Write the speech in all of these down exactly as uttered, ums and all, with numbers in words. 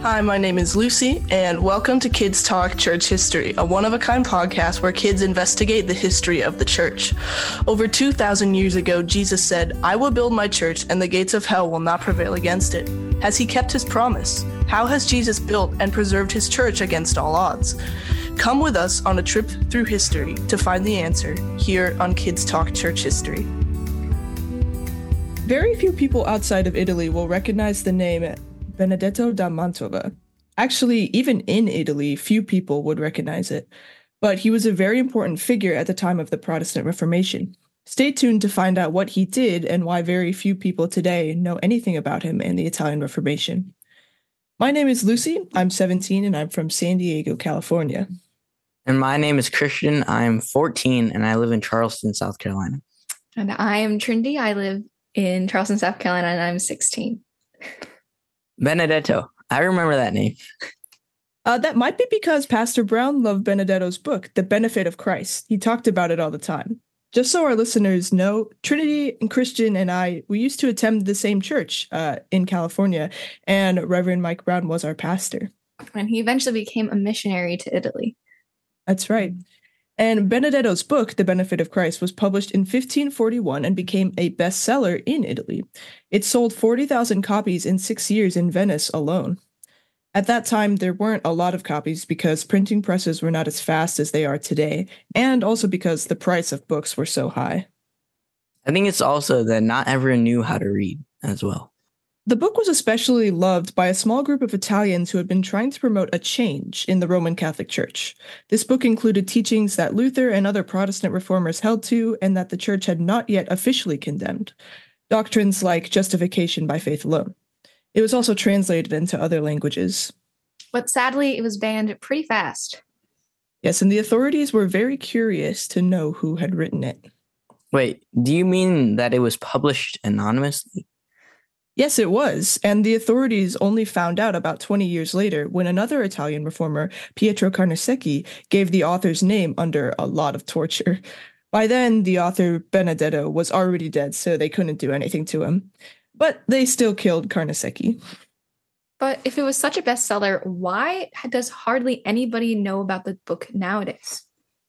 Hi, my name is Lucy, and welcome to Kids Talk Church History, a one-of-a-kind podcast where kids investigate the history of the church. Over two thousand years ago, Jesus said, "I will build my church, and the gates of hell will not prevail against it." Has he kept his promise? How has Jesus built and preserved his church against all odds? Come with us on a trip through history to find the answer here on Kids Talk Church History. Very few people outside of Italy will recognize the name Benedetto da Mantova. Actually, even in Italy, few people would recognize it. But he was a very important figure at the time of the Protestant Reformation. Stay tuned to find out what he did and why very few people today know anything about him and the Italian Reformation. My name is Lucy. I'm seventeen and I'm from San Diego, California. And my name is Christian. I'm fourteen and I live in Charleston, South Carolina. And I am Trinity. I live in Charleston, South Carolina, and I'm sixteen. Benedetto. I remember that name. Uh, that might be because Pastor Brown loved Benedetto's book, The Benefit of Christ. He talked about it all the time. Just so our listeners know, Trinity and Christian and I, we used to attend the same church uh, in California, and Reverend Mike Brown was our pastor. And he eventually became a missionary to Italy. That's right. And Benedetto's book, The Benefit of Christ, was published in fifteen forty-one and became a bestseller in Italy. It sold forty thousand copies in six years in Venice alone. At that time, there weren't a lot of copies because printing presses were not as fast as they are today, and also because the price of books were so high. I think it's also that not everyone knew how to read as well. The book was especially loved by a small group of Italians who had been trying to promote a change in the Roman Catholic Church. This book included teachings that Luther and other Protestant reformers held to and that the Church had not yet officially condemned, doctrines like justification by faith alone. It was also translated into other languages. But sadly, it was banned pretty fast. Yes, and the authorities were very curious to know who had written it. Wait, do you mean that it was published anonymously? Yes, it was, and the authorities only found out about twenty years later when another Italian reformer, Pietro Carnesecchi, gave the author's name under a lot of torture. By then, the author, Benedetto, was already dead, so they couldn't do anything to him. But they still killed Carnesecchi. But if it was such a bestseller, why does hardly anybody know about the book nowadays?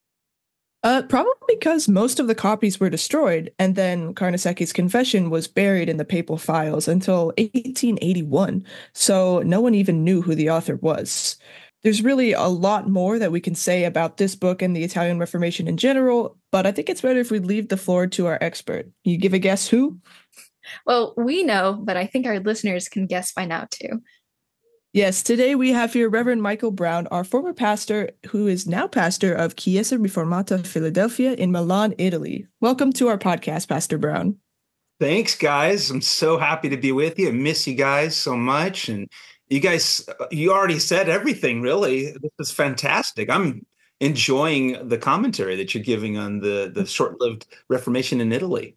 Uh, probably because most of the copies were destroyed, and then Carnesecchi's confession was buried in the papal files until eighteen eighty-one, so no one even knew who the author was. There's really a lot more that we can say about this book and the Italian Reformation in general, but I think it's better if we leave the floor to our expert. You give a guess who? Well, we know, but I think our listeners can guess by now, too. Yes, today we have here Reverend Michael Brown, our former pastor, who is now pastor of Chiesa Riformata Philadelphia in Milan, Italy. Welcome to our podcast, Pastor Brown. Thanks, guys. I'm so happy to be with you. I miss you guys so much. And you guys, you already said everything, really. This is fantastic. I'm enjoying the commentary that you're giving on the, the short-lived Reformation in Italy.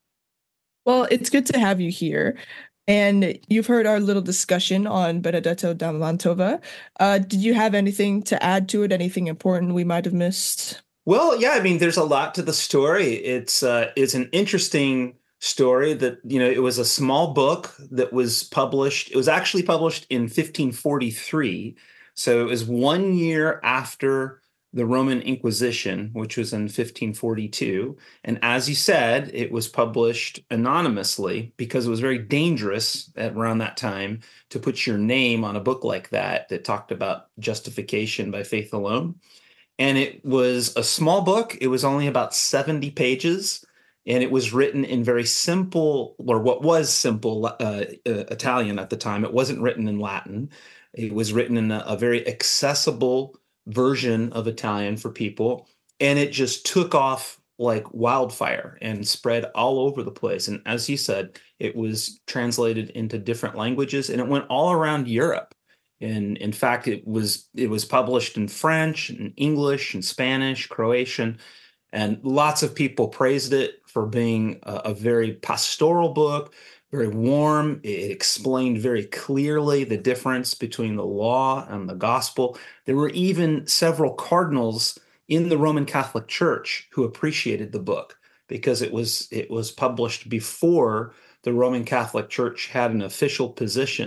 Well, it's good to have you here. And you've heard our little discussion on Benedetto da Mantova. Uh, did you have anything to add to it? Anything important we might have missed? Well, yeah, I mean, there's a lot to the story. It's uh, it's an interesting story that, you know, it was a small book that was published. It was actually published in fifteen forty-three. So it was one year after the Roman Inquisition, which was in fifteen forty-two. And as you said, it was published anonymously because it was very dangerous at around that time to put your name on a book like that that talked about justification by faith alone. And it was a small book. It was only about seventy pages, and it was written in very simple, or what was simple uh, uh, Italian at the time. It wasn't written in Latin. It was written in a, a very accessible version of Italian for people, and it just took off like wildfire and spread all over the place. And as you said, it was translated into different languages, and it went all around Europe. And in fact, it was it was published in French, and English, and Spanish, Croatian, and lots of people praised it for being a, a very pastoral book, very warm. It explained very clearly the difference between the law and the gospel. There were even several cardinals in the Roman Catholic Church who appreciated the book because it was it was published before the Roman Catholic Church had an official position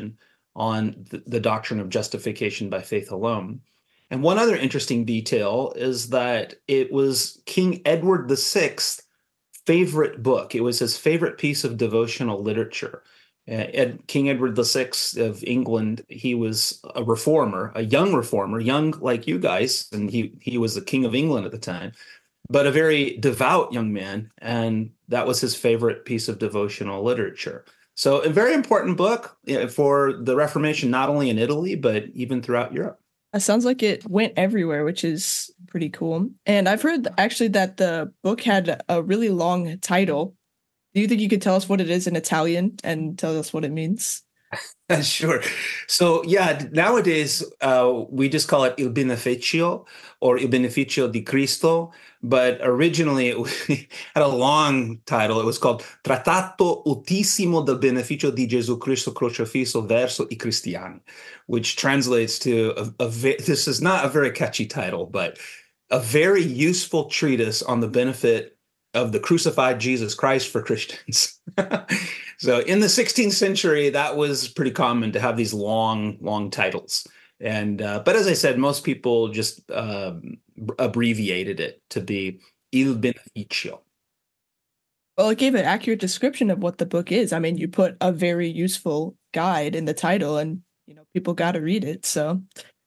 on the, the doctrine of justification by faith alone. And one other interesting detail is that it was King Edward the Sixth's favorite book. It was his favorite piece of devotional literature. Uh, Ed, King Edward the Sixth of England, he was a reformer, a young reformer, young like you guys, and he he was the King of England at the time, but a very devout young man, and that was his favorite piece of devotional literature. So a very important book for the Reformation, not only in Italy, but even throughout Europe. It sounds like it went everywhere, which is pretty cool. And I've heard actually that the book had a really long title. Do you think you could tell us what it is in Italian and tell us what it means? Sure. So yeah, nowadays uh, we just call it Il Beneficio or Il Beneficio di Cristo, but originally it had a long title. It was called Trattato Utissimo del Beneficio di Gesù Cristo Crocifisso verso i Cristiani, which translates to a, a this is not a very catchy title, but a very useful treatise on the benefit of the crucified Jesus Christ for Christians. So in the sixteenth century, that was pretty common to have these long, long titles. And uh, but as I said, most people just uh, abbreviated it to be Il Beneficio. Well, it gave an accurate description of what the book is. I mean, you put a very useful guide in the title, and you know people got to read it. So.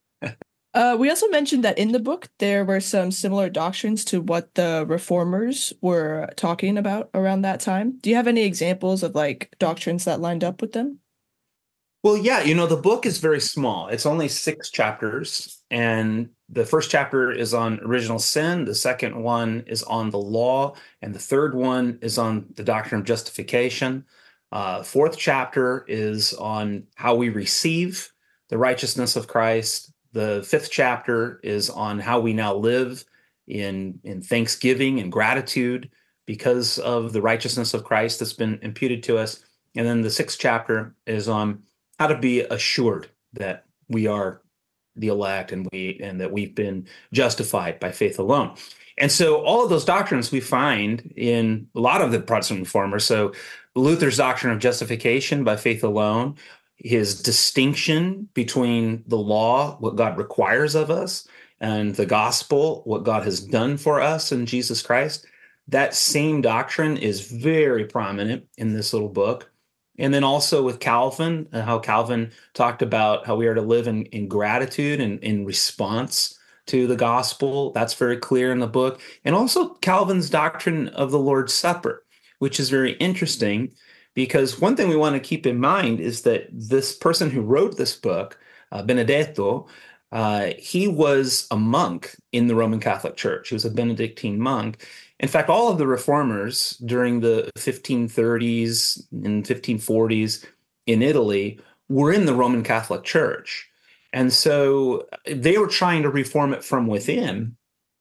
Uh, we also mentioned that in the book, there were some similar doctrines to what the reformers were talking about around that time. Do you have any examples of like doctrines that lined up with them? Well, yeah, you know, the book is very small. It's only six chapters. And the first chapter is on original sin. The second one is on the law. And the third one is on the doctrine of justification. Uh, fourth chapter is on how we receive the righteousness of Christ. The fifth chapter is on how we now live in, in thanksgiving and gratitude because of the righteousness of Christ that's been imputed to us. And then the sixth chapter is on how to be assured that we are the elect and we and that we've been justified by faith alone. And so all of those doctrines we find in a lot of the Protestant reformers. So Luther's doctrine of justification by faith alone, his distinction between the law, what God requires of us, and the gospel, what God has done for us in Jesus Christ, that same doctrine is very prominent in this little book. And then also with Calvin, uh, how Calvin talked about how we are to live in, in gratitude and in response to the gospel. That's very clear in the book. And also Calvin's doctrine of the Lord's Supper, which is very interesting. Because one thing we want to keep in mind is that this person who wrote this book, uh, Benedetto, uh, he was a monk in the Roman Catholic Church. He was a Benedictine monk. In fact, all of the reformers during the fifteen thirties and fifteen forties in Italy were in the Roman Catholic Church. And so they were trying to reform it from within.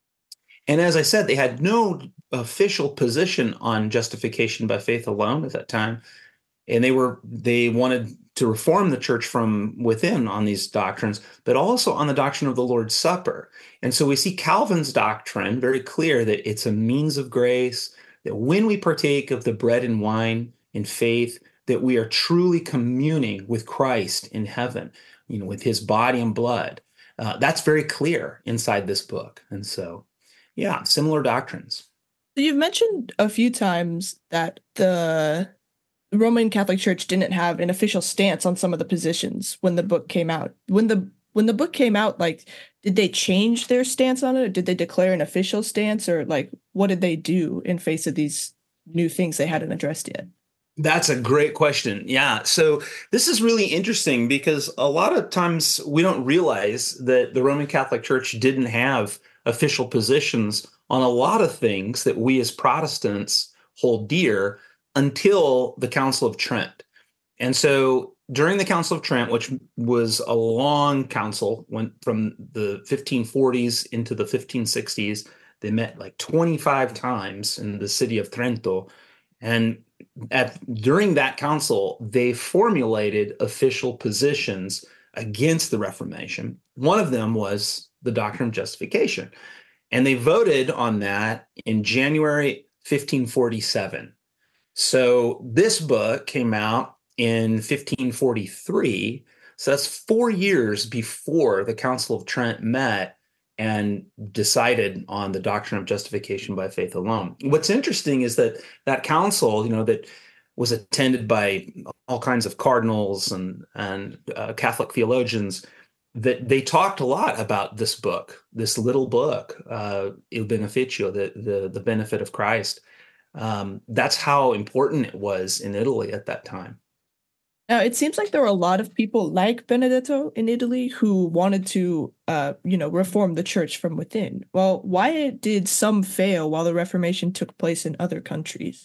And as I said, they had no official position on justification by faith alone at that time. And they were they wanted to reform the church from within on these doctrines, but also on the doctrine of the Lord's Supper. And so we see Calvin's doctrine very clear that it's a means of grace, that when we partake of the bread and wine in faith, that we are truly communing with Christ in heaven, you know, with his body and blood. Uh, that's very clear inside this book. And so, yeah, similar doctrines. So you've mentioned a few times that the Roman Catholic Church didn't have an official stance on some of the positions when the book came out. When the when the book came out, like, did they change their stance on it? Or did they declare an official stance, or like, what did they do in face of these new things they hadn't addressed yet? That's a great question. Yeah. So this is really interesting because a lot of times we don't realize that the Roman Catholic Church didn't have official positions on a lot of things that we as Protestants hold dear until the Council of Trent. And so during the Council of Trent, which was a long council, went from the fifteen forties into the fifteen sixties, they met like twenty-five times in the city of Trento. And at during that council, they formulated official positions against the Reformation. One of them was the doctrine of justification. And they voted on that in January fifteen forty-seven. So this book came out in fifteen forty-three. So that's four years before the Council of Trent met and decided on the doctrine of justification by faith alone. What's interesting is that that council, you know, that was attended by all kinds of cardinals and and uh, Catholic theologians, that they talked a lot about this book, this little book, uh, Il Beneficio, the the the benefit of Christ. Um, that's how important it was in Italy at that time. Now, it seems like there were a lot of people like Benedetto in Italy who wanted to, uh, you know, reform the church from within. Well, why did some fail while the Reformation took place in other countries?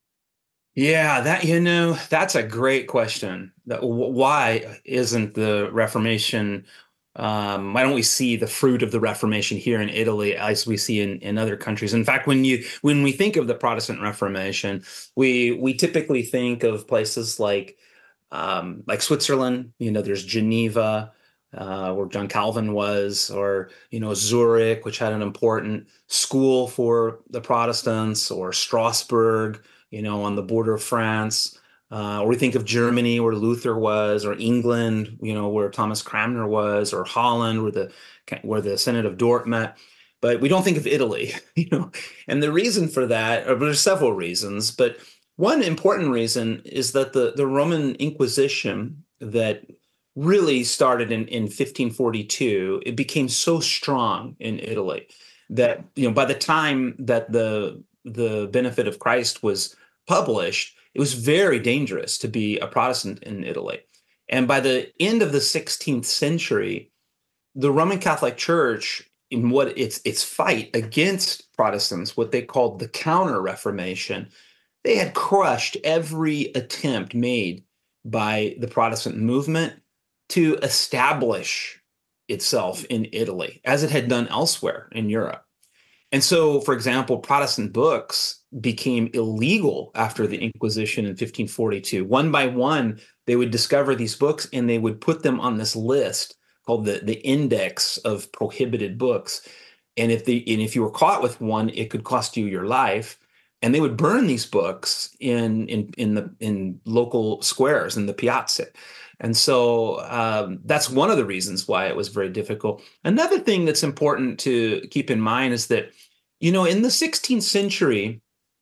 Yeah, that, you know, that's a great question. That, why isn't the Reformation, um, why don't we see the fruit of the Reformation here in Italy as we see in, in other countries? In fact, when you when we think of the Protestant Reformation, we we typically think of places like um, like Switzerland. You know, there's Geneva, uh, where John Calvin was, or, you know, Zurich, which had an important school for the Protestants, or Strasbourg, you know, on the border of France. Uh, or we think of Germany, where Luther was, or England, you know, where Thomas Cranmer was, or Holland, where the where the Synod of Dort met. But we don't think of Italy, you know. And the reason for that, or there's several reasons, but one important reason is that the, the Roman Inquisition that really started in, in fifteen forty-two, it became so strong in Italy that, you know, by the time that the the benefit of Christ was published, it was very dangerous to be a Protestant in Italy. And by the end of the sixteenth century, the Roman Catholic Church, in what its its fight against Protestants, what they called the Counter-Reformation, they had crushed every attempt made by the Protestant movement to establish itself in Italy, as it had done elsewhere in Europe. And so, for example, Protestant books became illegal after the Inquisition in fifteen forty-two. One by one, they would discover these books and they would put them on this list called the, the Index of Prohibited Books. And if the and if you were caught with one, it could cost you your life. And they would burn these books in in in the in local squares, in the piazza. And so um, that's one of the reasons why it was very difficult. Another thing that's important to keep in mind is that, you know, in the sixteenth century,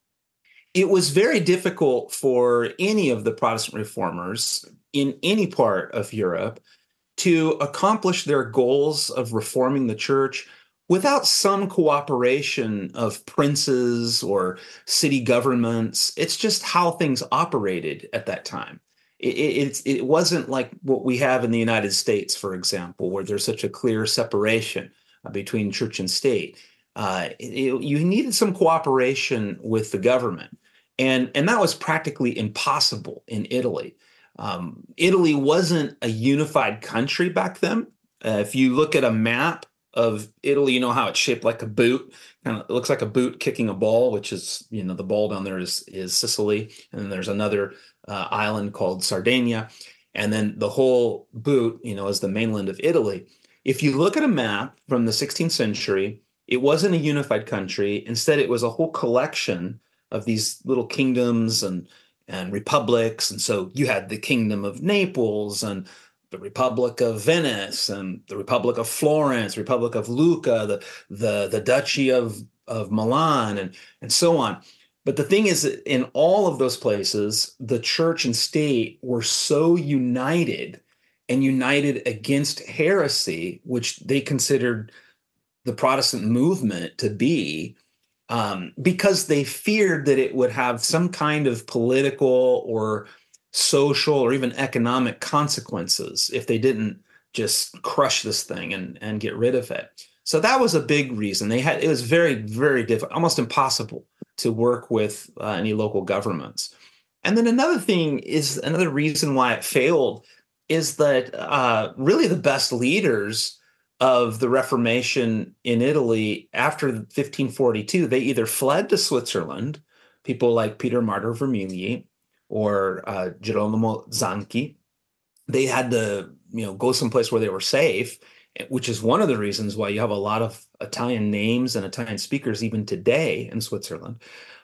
it was very difficult for any of the Protestant reformers in any part of Europe to accomplish their goals of reforming the church without some cooperation of princes or city governments. It's just how things operated at that time. It, it, it wasn't like what we have in the United States, for example, where there's such a clear separation uh, between church and state. Uh, it, you needed some cooperation with the government. And, and that was practically impossible in Italy. Um, Italy wasn't a unified country back then. Uh, if you look at a map of Italy, you know how it's shaped like a boot. Kind of, it looks like a boot kicking a ball, which is, you know, the ball down there is is Sicily, and then there's another uh, island called Sardinia, and then the whole boot, you know, is the mainland of Italy. If you look at a map from the sixteenth century, it wasn't a unified country. Instead, it was a whole collection of these little kingdoms and and republics, and so you had the Kingdom of Naples and the Republic of Venice and the Republic of Florence, Republic of Lucca, the the the Duchy of of Milan, and and so on. But the thing is, in all of those places, the church and state were so united and united against heresy, which they considered the Protestant movement to be, um, because they feared that it would have some kind of political or social or even economic consequences if they didn't just crush this thing and, and get rid of it. So that was a big reason. They had, it was very, very difficult, almost impossible to work with uh, any local governments. And then another thing is, another reason why it failed is that uh, really the best leaders of the Reformation in Italy after fifteen forty-two, they either fled to Switzerland, people like Peter Martyr Vermigli, or uh, Girolamo Zanchi. They had to, you know, go someplace where they were safe, which is one of the reasons why you have a lot of Italian names and Italian speakers even today in Switzerland.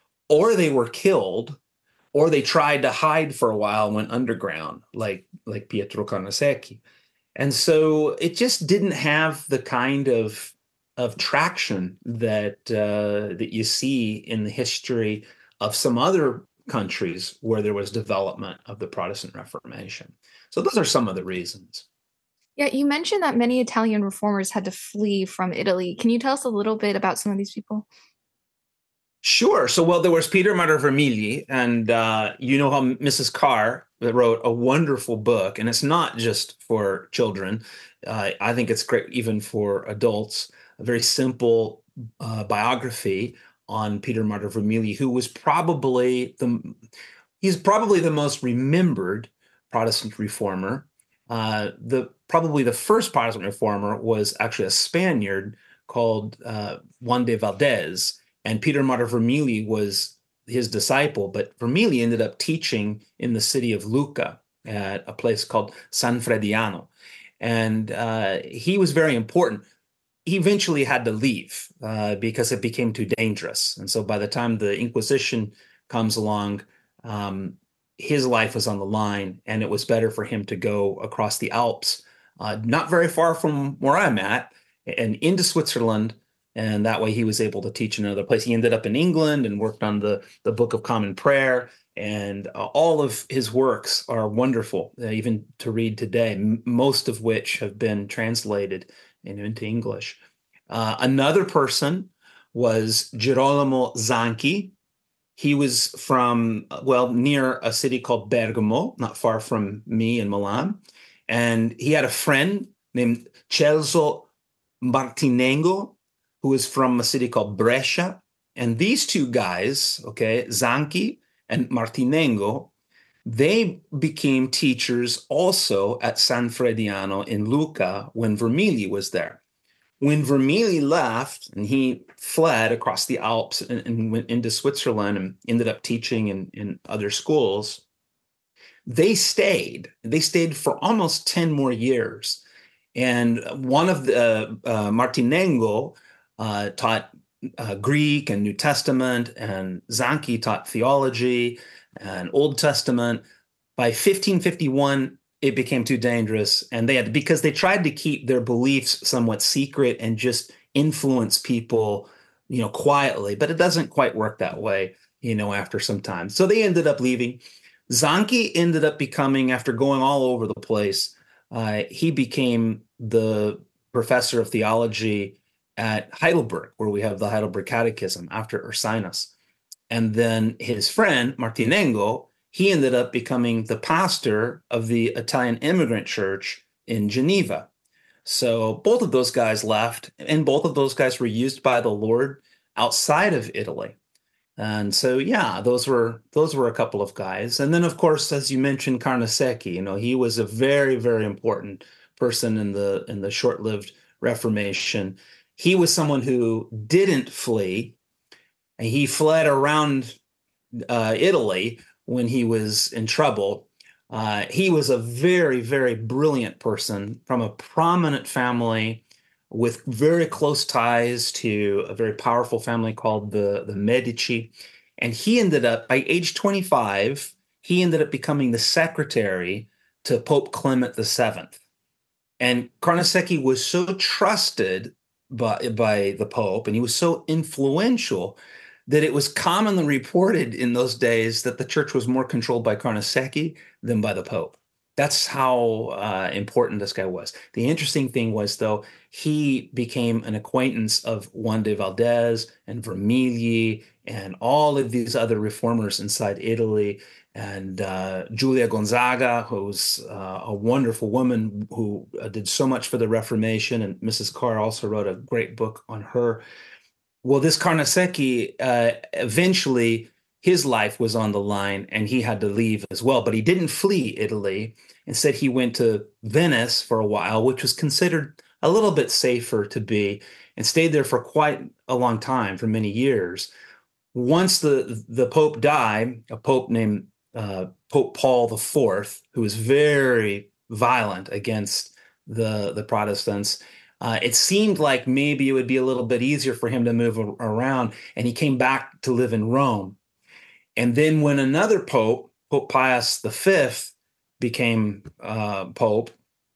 Or they were killed, or they tried to hide for a while and went underground, like like Pietro Carnesecchi. And so it just didn't have the kind of of traction that uh, that you see in the history of some other countries where there was development of the Protestant Reformation. So those are some of the reasons. Yeah, you mentioned that many Italian reformers had to flee from Italy. Can you tell us a little bit about some of these people? Sure. So, well, there was Peter Martyr Vermigli, and uh, you know how Missus Carr wrote a wonderful book, and it's not just for children. Uh, I think it's great even for adults. A very simple uh, biography on Peter Martyr Vermigli, who was probably the he's probably the most remembered Protestant reformer. Uh, the probably the first Protestant reformer was actually a Spaniard called uh, Juan de Valdez. And Peter Martyr Vermigli was his disciple, but Vermigli ended up teaching in the city of Lucca at a place called San Frediano. And uh, he was very important. He eventually had to leave uh, because it became too dangerous. And so by the time the Inquisition comes along, um, his life was on the line, and it was better for him to go across the Alps, uh, not very far from where I'm at, and into Switzerland. And that way he was able to teach in another place. He ended up in England and worked on the, the Book of Common Prayer. And uh, all of his works are wonderful, uh, even to read today, m- most of which have been translated in, into English. Uh, another person was Girolamo Zanchi. He was from, well, near a city called Bergamo, not far from me in Milan. And he had a friend named Celso Martinengo, who was from a city called Brescia. And these two guys, okay, Zanchi and Martinengo, they became teachers also at San Frediano in Lucca when Vermigli was there. When Vermigli left and he fled across the Alps and, and went into Switzerland and ended up teaching in, in other schools, they stayed. They stayed for almost ten more years. And one of the, uh, uh, Martinengo, Uh, taught uh, Greek and New Testament, and Zanchi taught theology and Old Testament. By fifteen fifty-one, it became too dangerous, and they had because they tried to keep their beliefs somewhat secret and just influence people, you know, quietly. But it doesn't quite work that way, you know, after some time. So they ended up leaving. Zanchi ended up becoming, after going all over the place, uh, he became the professor of theology at Heidelberg, where we have the Heidelberg Catechism after Ursinus. And then his friend, Martinengo, he ended up becoming the pastor of the Italian immigrant church in Geneva. So both of those guys left, and both of those guys were used by the Lord outside of Italy. And so, yeah, those were those were a couple of guys. And then, of course, as you mentioned, Carnesecchi, you know, he was a very, very important person in the in the short-lived Reformation. He was someone who didn't flee. He fled around uh, Italy when he was in trouble. Uh, he was a very, very brilliant person from a prominent family with very close ties to a very powerful family called the, the Medici. And he ended up, by age twenty-five, he ended up becoming the secretary to Pope Clement the Seventh. And Carnesecchi was so trusted by, by the Pope, and he was so influential that it was commonly reported in those days that the church was more controlled by Carnesecchi than by the Pope. That's how uh, important this guy was. The interesting thing was, though, he became an acquaintance of Juan de Valdez and Vermigli and all of these other reformers inside Italy, and uh, Julia Gonzaga, who's uh, a wonderful woman who uh, did so much for the Reformation, and Missus Carr also wrote a great book on her. Well, this Carnesecchi, uh, eventually his life was on the line and he had to leave as well, but he didn't flee Italy. Instead, he went to Venice for a while, which was considered a little bit safer to be, and stayed there for quite a long time, for many years. Once the, the Pope died, a Pope named uh, Pope Paul the Fourth, who was very violent against the, the Protestants, Uh, it seemed like maybe it would be a little bit easier for him to move around, and he came back to live in Rome. And then when another pope, Pope Pius the Fifth, became uh, pope,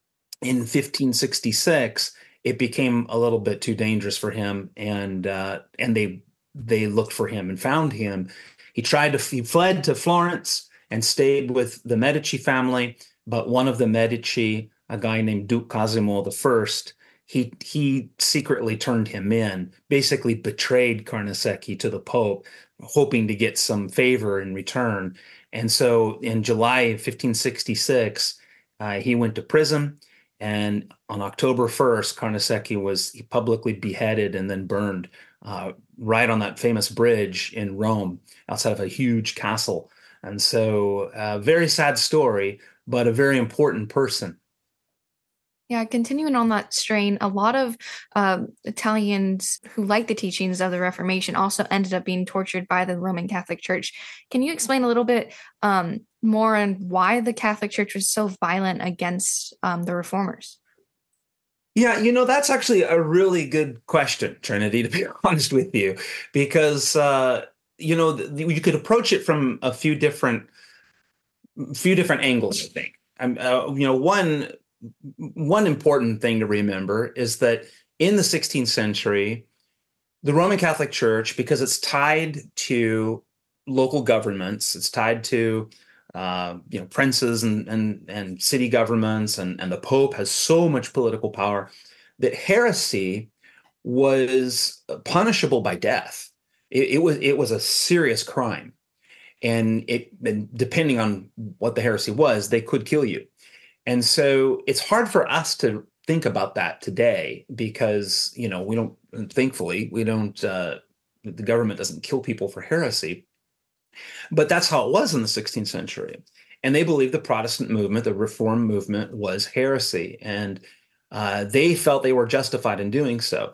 in fifteen sixty-six, it became a little bit too dangerous for him, and uh, and they they looked for him and found him. He tried to he fled to Florence and stayed with the Medici family, but one of the Medici, a guy named Duke Cosimo the First, he he secretly turned him in, basically betrayed Carnesecchi to the Pope, hoping to get some favor in return. And so in July of fifteen sixty-six, uh, he went to prison. And on October first, Carnesecchi was publicly beheaded and then burned uh, right on that famous bridge in Rome, outside of a huge castle. And so a very sad story, but a very important person. Yeah, continuing on that strain, a lot of um, Italians who like the teachings of the Reformation also ended up being tortured by the Roman Catholic Church. Can you explain a little bit um, more on why the Catholic Church was so violent against um, the Reformers? Yeah, you know, that's actually a really good question, Trinity, to be honest with you, because, uh, you know, you could approach it from a few different, few different angles, I think. Um, uh, you know, one One important thing to remember is that in the sixteenth century, the Roman Catholic Church, because it's tied to local governments, it's tied to uh, you know princes and and and city governments, and and the Pope has so much political power that heresy was punishable by death. It, it was it was a serious crime, and it and depending on what the heresy was, they could kill you. And so it's hard for us to think about that today because, you know, we don't, thankfully, we don't, uh, the government doesn't kill people for heresy. But that's how it was in the sixteenth century. And they believed the Protestant movement, the Reform movement, was heresy. And uh, they felt they were justified in doing so.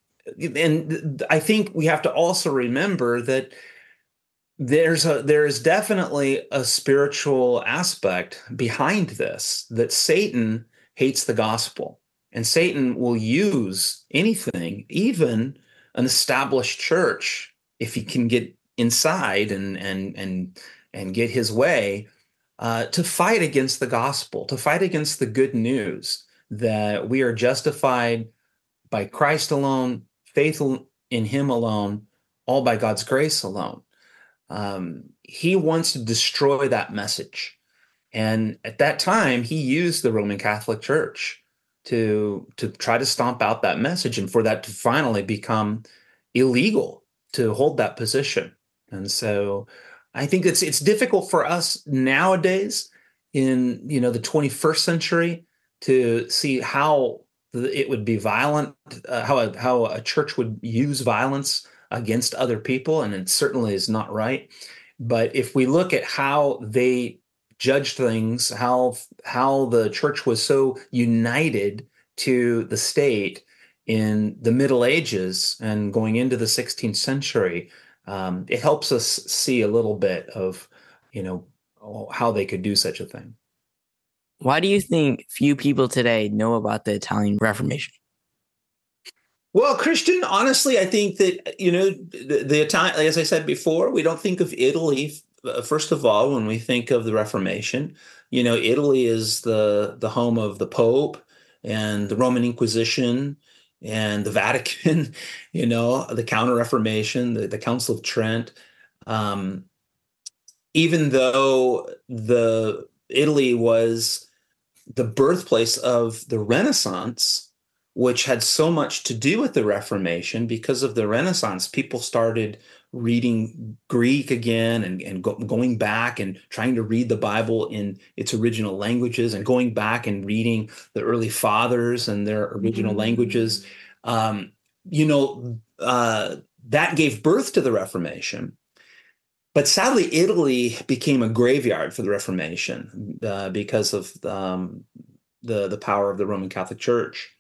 And I think we have to also remember that There's a there is definitely a spiritual aspect behind this, that Satan hates the gospel, and Satan will use anything, even an established church, if he can get inside and and and and get his way, uh, to fight against the gospel, to fight against the good news that we are justified by Christ alone, faith in him alone, all by God's grace alone. Um, he wants to destroy that message. And at that time, he used the Roman Catholic Church to, to try to stomp out that message and for that to finally become illegal to hold that position. And so I think it's it's difficult for us nowadays in you know the twenty-first century to see how it would be violent, uh, how a, how a church would use violence against other people, and it certainly is not right. But if we look at how they judged things, how how the church was so united to the state in the Middle Ages and going into the sixteenth century, um, it helps us see a little bit of, you know, how they could do such a thing. Why do you think few people today know about the Italian Reformation? Well, Christian, honestly, I think that, you know, the, the Italian, as I said before, we don't think of Italy, uh, first of all, when we think of the Reformation. You know, Italy is the, the home of the Pope and the Roman Inquisition and the Vatican, you know, the Counter-Reformation, the, the Council of Trent. Um, even though the Italy was the birthplace of the Renaissance, which had so much to do with the Reformation, because of the Renaissance, people started reading Greek again and, and go, going back and trying to read the Bible in its original languages and going back and reading the early fathers and their original mm-hmm. languages. Um, you know, uh, that gave birth to the Reformation. But sadly, Italy became a graveyard for the Reformation uh, because of um, the, the power of the Roman Catholic Church.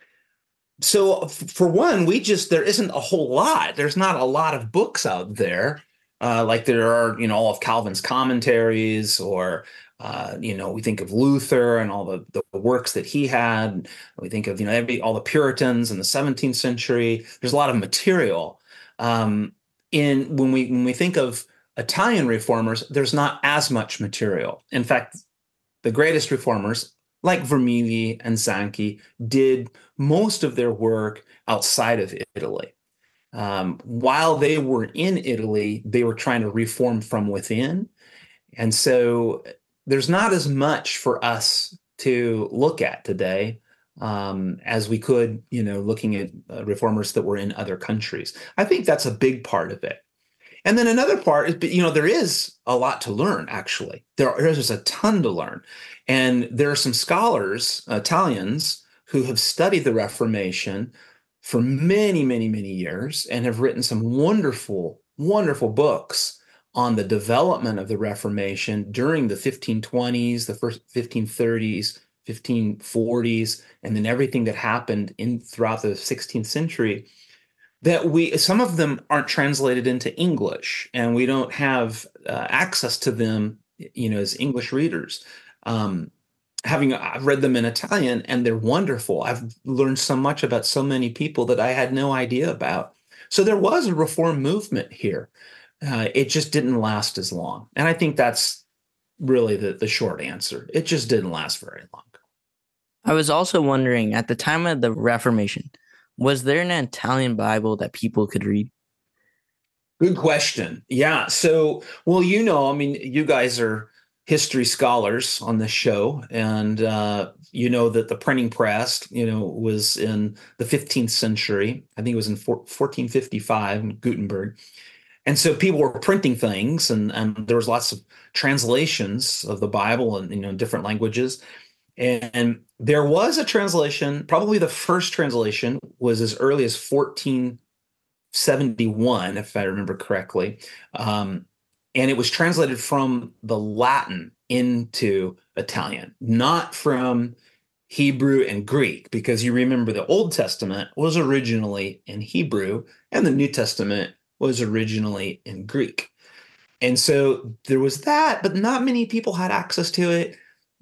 So for one, we just, there isn't a whole lot. There's not a lot of books out there, uh, like there are, you know, all of Calvin's commentaries, or, uh, you know, we think of Luther and all the, the works that he had. We think of, you know, every, all the Puritans in the seventeenth century. There's a lot of material. Um, in when we when we think of Italian reformers, there's not as much material. In fact, the greatest reformers like Vermigli and Zanchi, did most of their work outside of Italy. Um, while they were in Italy, they were trying to reform from within. And so there's not as much for us to look at today um, as we could, you know, looking at uh, reformers that were in other countries. I think that's a big part of it. And then another part is, you know, there is a lot to learn, actually. There, there's a ton to learn. And there are some scholars, Italians, who have studied the Reformation for many, many, many years and have written some wonderful, wonderful books on the development of the Reformation during the fifteen twenties, the first fifteen thirties, fifteen forties, and then everything that happened in throughout the sixteenth century. That we, some of them aren't translated into English, and we don't have uh, access to them, you know, as English readers. Um, having I've read them in Italian, and they're wonderful. I've learned so much about so many people that I had no idea about. So there was a reform movement here. Uh, it just didn't last as long, and I think that's really the the short answer. It just didn't last very long. I was also wondering, at the time of the Reformation, was there an Italian Bible that people could read? Good question. Yeah. So, well, you know, I mean, you guys are history scholars on this show, and uh, you know that the printing press, you know, was in the fifteenth century. I think it was in fourteen fifty-five in Gutenberg. And so people were printing things, and, and there was lots of translations of the Bible in, you know, different languages. And there was a translation, probably the first translation was as early as fourteen seventy-one, if I remember correctly. Um, and it was translated from the Latin into Italian, not from Hebrew and Greek, because you remember the Old Testament was originally in Hebrew and the New Testament was originally in Greek. And so there was that, but not many people had access to it.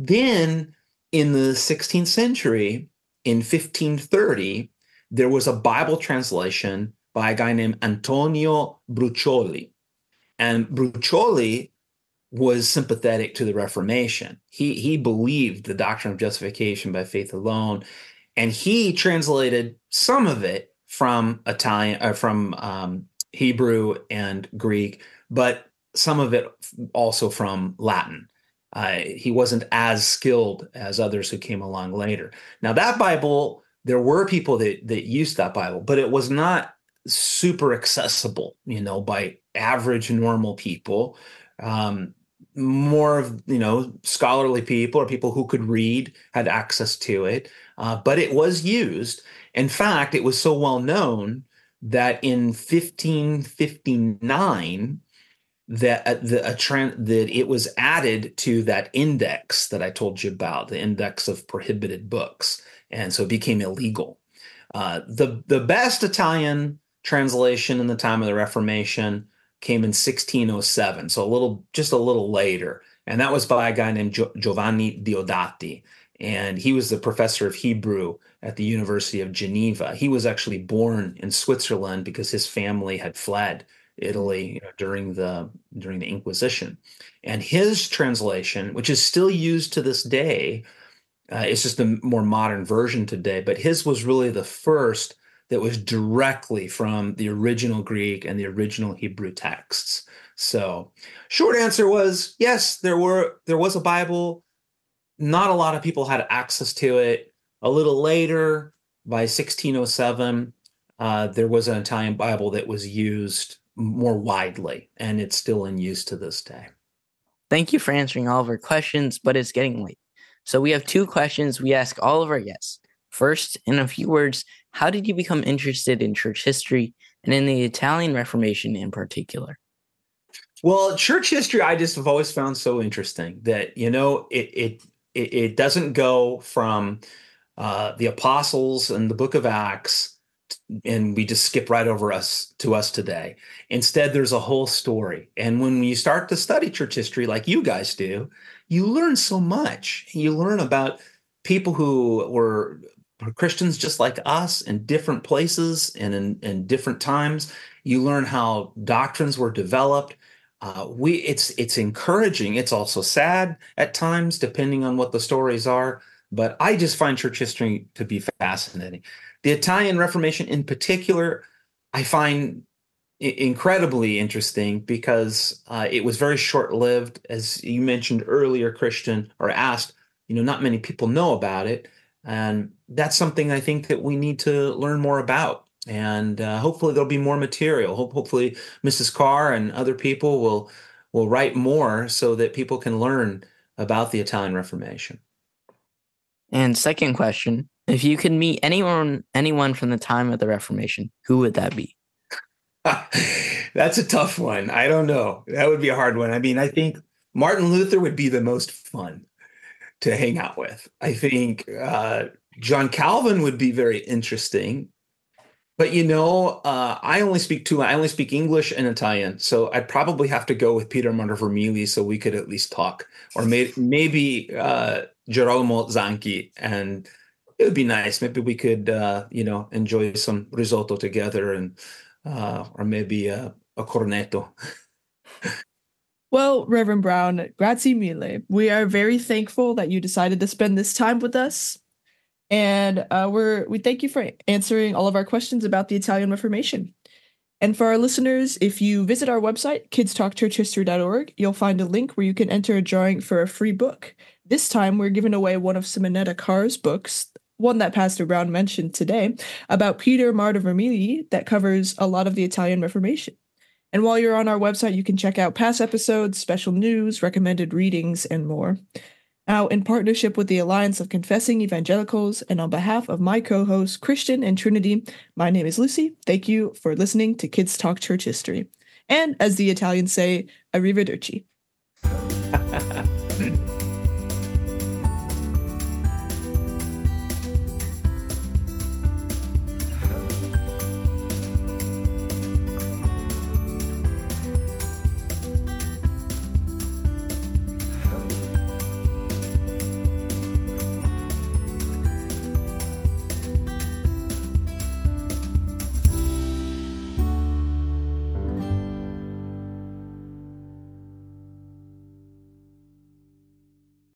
Then in the sixteenth century, in fifteen thirty, there was a Bible translation by a guy named Antonio Brucioli. And Brucioli was sympathetic to the Reformation. He, he believed the doctrine of justification by faith alone, and he translated some of it from Italian, or from um, Hebrew and Greek, but some of it also from Latin. Uh, he wasn't as skilled as others who came along later. Now, that Bible, there were people that, that used that Bible, but it was not super accessible, you know, by average normal people. Um, more of, you know, scholarly people or people who could read had access to it, uh, but it was used. In fact, it was so well known that in fifteen fifty-nine, that uh, the a trend that it was added to that index that I told you about, the index of prohibited books, and so it became illegal. Uh, the the best Italian translation in the time of the Reformation came in sixteen oh seven, so a little just a little later, and that was by a guy named Gio- Giovanni Diodati, and he was the professor of Hebrew at the University of Geneva. He was actually born in Switzerland because his family had fled Italy, you know, during the during the Inquisition, and his translation, which is still used to this day, uh, it's just a more modern version today. But his was really the first that was directly from the original Greek and the original Hebrew texts. So, short answer was yes, there were there was a Bible. Not a lot of people had access to it. A little later, by sixteen oh seven, uh, there was an Italian Bible that was used more widely, and it's still in use to this day. Thank you for answering all of our questions, but it's getting late. So we have two questions we ask all of our guests. First, in a few words, how did you become interested in church history and in the Italian Reformation in particular? Well, church history, I just have always found so interesting that, you know, it it it, it doesn't go from uh, the apostles and the book of Acts, and we just skip right over us to us today. Instead, there's a whole story. And when you start to study church history like you guys do, you learn so much. You learn about people who were Christians just like us in different places and in, in different times. You learn how doctrines were developed. Uh, we it's it's encouraging. It's also sad at times, depending on what the stories are. but I just find church history to be fascinating. The Italian Reformation in particular, I find incredibly interesting because uh, it was very short-lived. As you mentioned earlier, Christian, or asked, you know, not many people know about it. And that's something I think that we need to learn more about. And uh, hopefully there'll be more material. Hope, hopefully Missus Carr and other people will will write more so that people can learn about the Italian Reformation. And second question, if you could meet anyone anyone from the time of the Reformation, who would that be? That's a tough one. I don't know. That would be a hard one. I mean, I think Martin Luther would be the most fun to hang out with. I think uh, John Calvin would be very interesting. But, you know, uh, I only speak two. I only speak English and Italian. So I'd probably have to go with Peter Martyr Vermigli so we could at least talk. Or may, maybe uh, Gerolamo Zanchi. And it would be nice. Maybe we could, uh, you know, enjoy some risotto together and Uh, or maybe a, a cornetto. Well, Reverend Brown, grazie mille. We are very thankful that you decided to spend this time with us. And uh, we're we thank you for answering all of our questions about the Italian Reformation. And for our listeners, if you visit our website, kids talk church history dot org, you'll find a link where you can enter a drawing for a free book. This time, we're giving away one of Simonetta Carr's books, one that Pastor Brown mentioned today, about Peter Martyr Vermigli that covers a lot of the Italian Reformation. And while you're on our website, you can check out past episodes, special news, recommended readings, and more. Now, in partnership with the Alliance of Confessing Evangelicals, and on behalf of my co-hosts, Christian and Trinity, my name is Lucy. Thank you for listening to Kids Talk Church History. And as the Italians say, arrivederci.